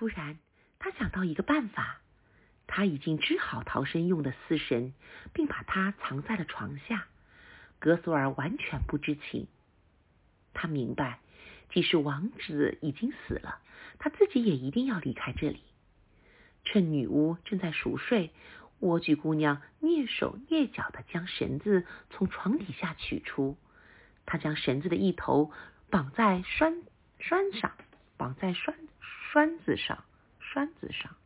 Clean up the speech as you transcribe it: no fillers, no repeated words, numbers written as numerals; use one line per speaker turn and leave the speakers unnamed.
突然，他想到一个办法。他已经织好逃生用的丝绳，并把它藏在了床下。格索尔完全不知情。他明白，即使王子已经死了，他自己也一定要离开这里。趁女巫正在熟睡，莴苣姑娘蹑手蹑脚地将绳子从床底下取出。她将绳子的一头绑在栓子上。